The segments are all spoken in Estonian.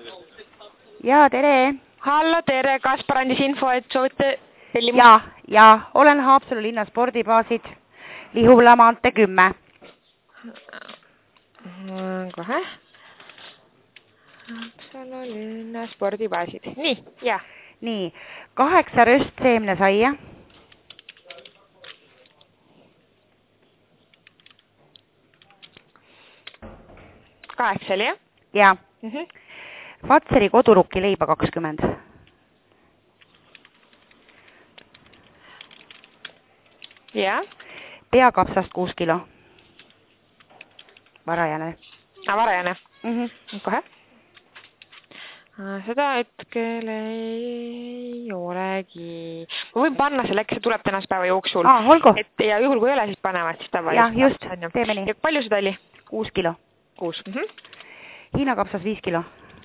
Jaa, tere! Hallo, tere! Kaspar andis info, et soovite tellima? Jaa, olen Haapsalu linna spordibaasid, Lihula maantee 10. Kohe. Haapsalu linna spordibaasid. Nii, jah. Nii, 8 röstseemnesaia. Kaheksa oli, jah? Jaa. Fatseri kodurukki leiba 20. Jah. Peakapsast 6 kilo. Varajane. Varajane? Kohe. Seda hetkel ei olegi. Ma võin panna selle, äkki see tuleb tänase päeva jooksul. Olgu. Ja juhul kui ei ole, siis panevad siis tava. Jah, just, teeme nii. Ja palju seda oli? 6 kilo. 6. Hiina kapsas 5 kilo.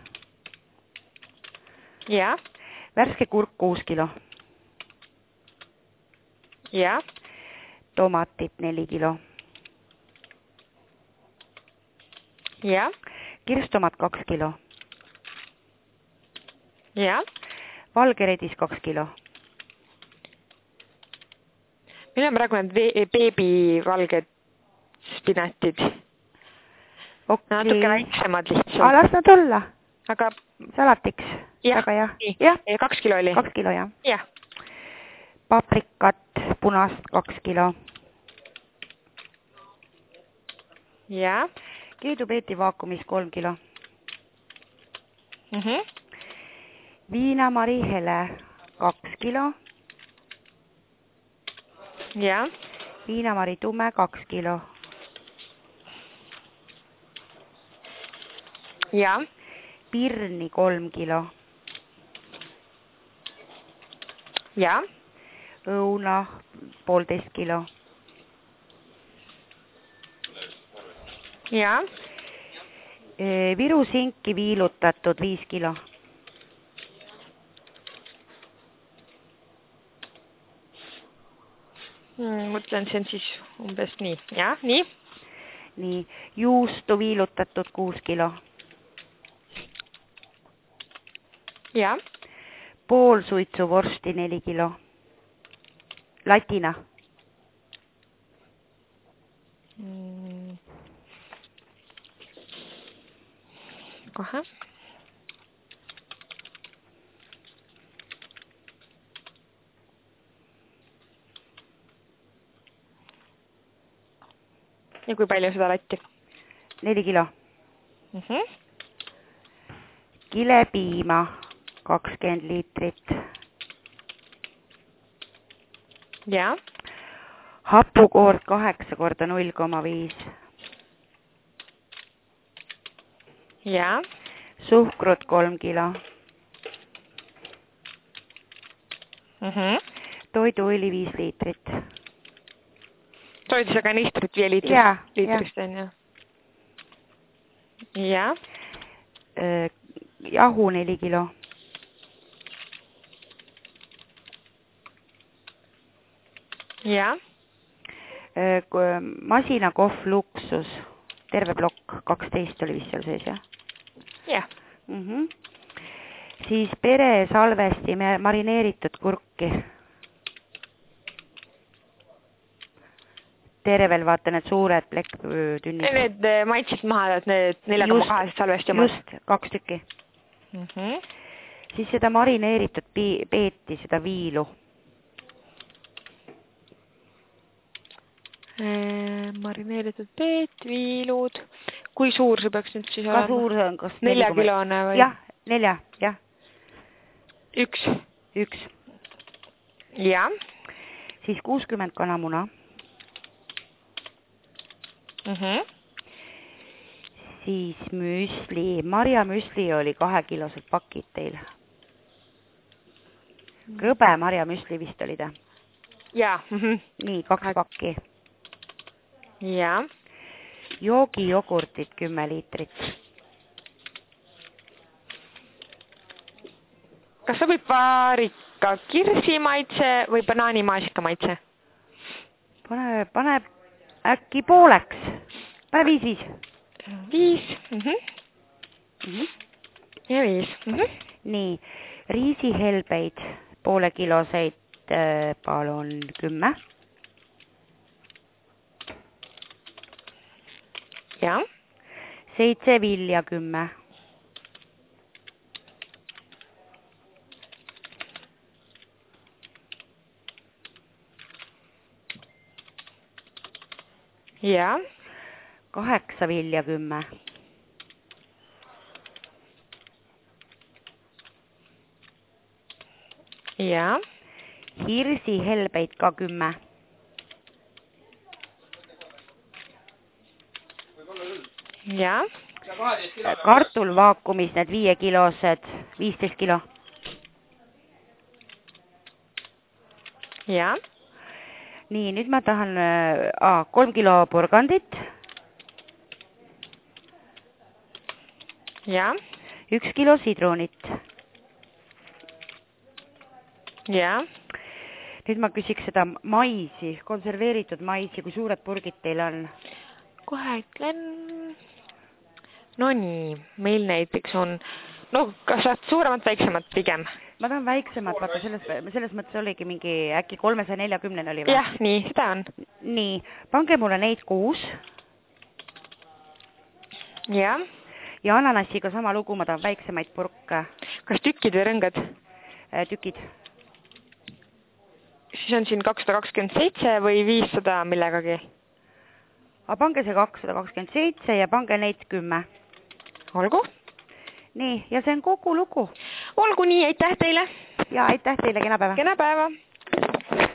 Jah. Värske kurk 6 kilo. Jah. Tomatid 4 kilo. Jah. Kirstomat 2 kilo. Jah. Valgeredis 2 kilo. Meil on praegu need beebivalged spinatid. Natuke väiksemad lihtsalt. Las nad olla. Aga salatiks. Jah. Jah. 2 kilo oli? 2 kilo, jah. Jah. Paprikat punast 2 kilo. Jah. Keedupeeti vaakumis 3 kilo. Viinamari hele 2 kilo. Jah. Viinamari tume 2 kilo. Jah. Pirni 3 kilo. Jah. Õuna 1,5 kilo. Jah. Viru sinki viilutatud 5 kilo. Mõtlen, see on siis umbes nii. Jah, nii. Nii, juustu viilutatud 6 kilo. Jah. Pool suitsu vorsti 4 kilo. Latina. Kohe. Ja kui palju seda latti? 4 kilo. Kilepiima 20 liitrit. Jah. Hapukoort 8 korda 0,5. Jah. Suhkrut 3 kilo. Toiduõli 5 liitrit. Toiduse kanistrit 5 liitrist on ju. Jah. Jahu 4 kilo. Jah. Masinakohv luksus. Terve plokk 12 oli vist seal sees, jah? Jah. Siis pere salvesti marineeritud kurki. Tervel vaata need suured plekktünnid. Need maitsid maha, need 4,2 salvesti omad. Just, 2 tükki. Siis seda marineeritud peeti, seda viilu. Marineeritud peet, viilud. Kui suur see peaks nüüd siis olema? Ka suur on, kas 4 kilone või? Jah, 4, jah. 1. Jah. Siis 60 kanamuna. Siis müsli. Marja müsli oli 2 kilosed pakid teil. Krõbe Marja müsli vist oli ta? Jaa. Nii, 2 pakki. Jah. Joogijogurtit 10 liitrit. Kas sobib vaarika kirsimaitse või banaanimaasika maitse? Pane äkki pooleks. Pane 5. 5. ja 5. Nii, riisihelbeid poolekiloseid palun 10. Ja. 7 vilja 10. Ja. 8 vilja 10. Ja. Hirsihelbeid ka 10. Ja. Kartulvaakumis need 5-kilosed, 15 kilo. Ja. Nii, nüüd ma tahan 3 kilo porgandit. Ja. 1 kilo sidrunit. Ja. Nüüd ma küsiks seda maisi, konserveeritud maisi, kui suured purgid teil on? Kohe ütlen. No nii, meil näiteks on, kas saad suuremat, väiksemat pigem? Ma tahan väiksemat, vaata selles mõttes oligi mingi äkki 340 oli või? Jah, nii, seda on. Nii, pange mulle neid 6. Ja. Ja ananassiga sama lugu, ma tahan väiksemaid purke. Kas tükid või rõngad? Tükid. Siis on siin 227 või 500 millegagi? Pange see 227 ja pange neid 10. Olgu. Nii, ja see on kogu lugu. Olgu nii, aitäh teile. Ja aitäh teile, kena päeva. Kena päeva.